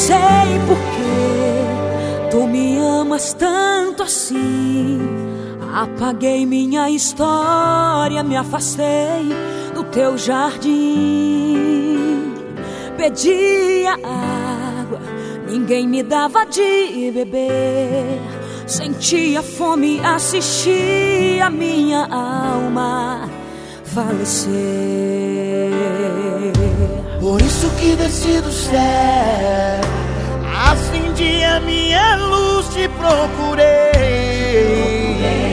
sei por que tu me amas tanto assim. Apaguei minha história, me afastei do teu jardim. Pedia água, ninguém me dava de beber. Sentia fome, assistia a minha alma falecer. Por isso que desci do céu, acendi a minha luz, te procurei.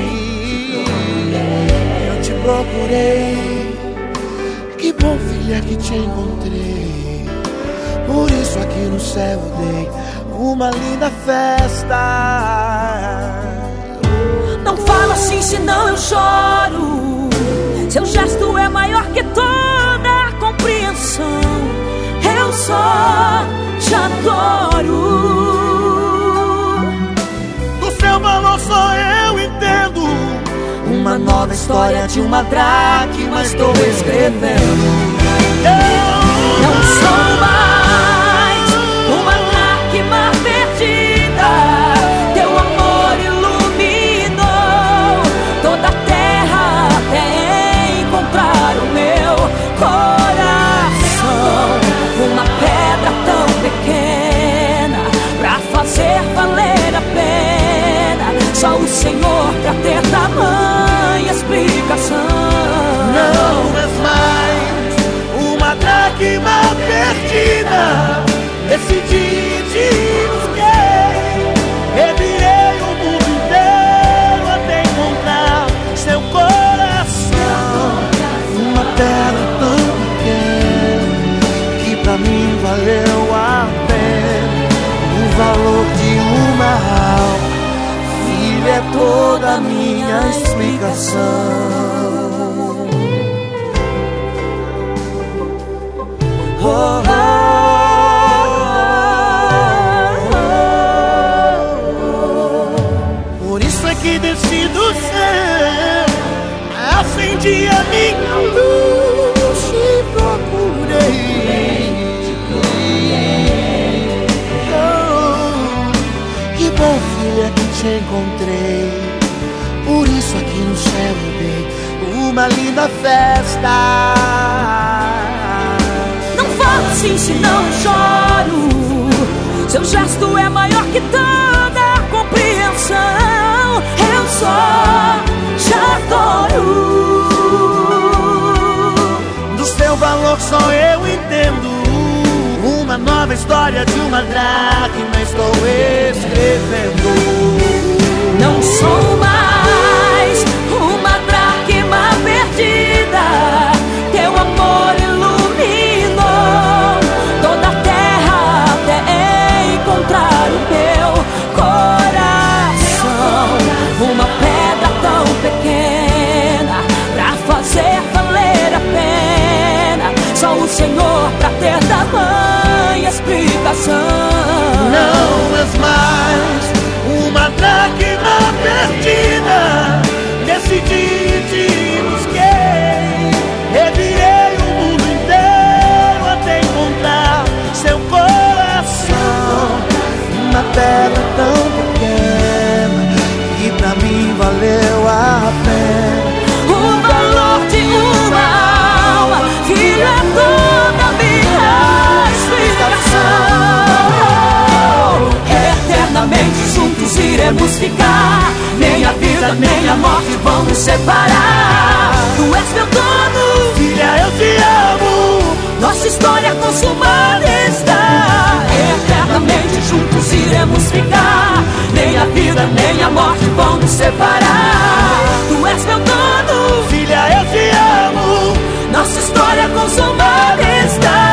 Eu te procurei. Que bom, filha, que te encontrei. Por isso aqui no céu eu dei uma linda festa. Não fala assim, senão eu choro. Seu gesto é maior que toda a compreensão. Eu só te adoro. Do seu valor só eu entendo. Uma nova história de uma dracma estou escrevendo. Não sou mais uma dracma perdida. Teu amor iluminou toda a terra até encontrar o meu coração. Uma pedra tão pequena pra fazer valer a pena. Só o Senhor pra ter tamanha explicação. Não és mais uma dracma perdida. Decidi te busquei. Revirei o mundo inteiro até encontrar seu coração. Uma pedra tão pequena que pra mim valeu a pena. O valor de uma alma, filha, é toda a minha explicação. Oh, oh, oh, oh. Por isso é que desci do céu, acendi a minha luz, te procurei. Oh, que bom, filha, que te encontrei. Por isso aqui no céu eu dei uma linda festa. Assim, senão eu choro. Seu gesto é maior que toda a compreensão. Eu só te adoro. Do seu valor só eu entendo. Uma nova história de uma dracma estou escrevendo. Não sou mais uma dracma perdida. Teu amor encontrar o meu coração. Uma pedra tão pequena pra fazer valer a pena. Só o Senhor pra ter tamanha explicação. Não és mais uma dracma perdida. Decidi te busquei. Revirei o mundo inteiro até encontrar seu coração. Uma pedra tão pequena que pra mim valeu a pena. O valor de uma alma, filho, é toda a minha explicação. Eternamente juntos iremos ficar. Nem a vida nem a morte vão nos separar. Tu és meu dono, Filha, eu te amo. nossa história consumada está. Eternamente juntos iremos ficar. Nem a vida nem a morte vão nos separar. Tu és meu dono, Filha, eu te amo. nossa história consumada está.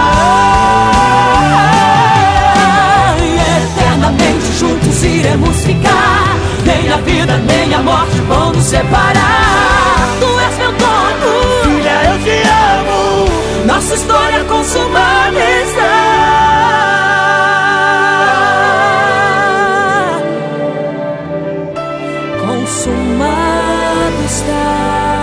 Eternamente juntos iremos ficar. Nem a vida nem a morte vão nos separar. Tu és meu dono, Filha, eu te amo. nossa história consumada está. Consumado está.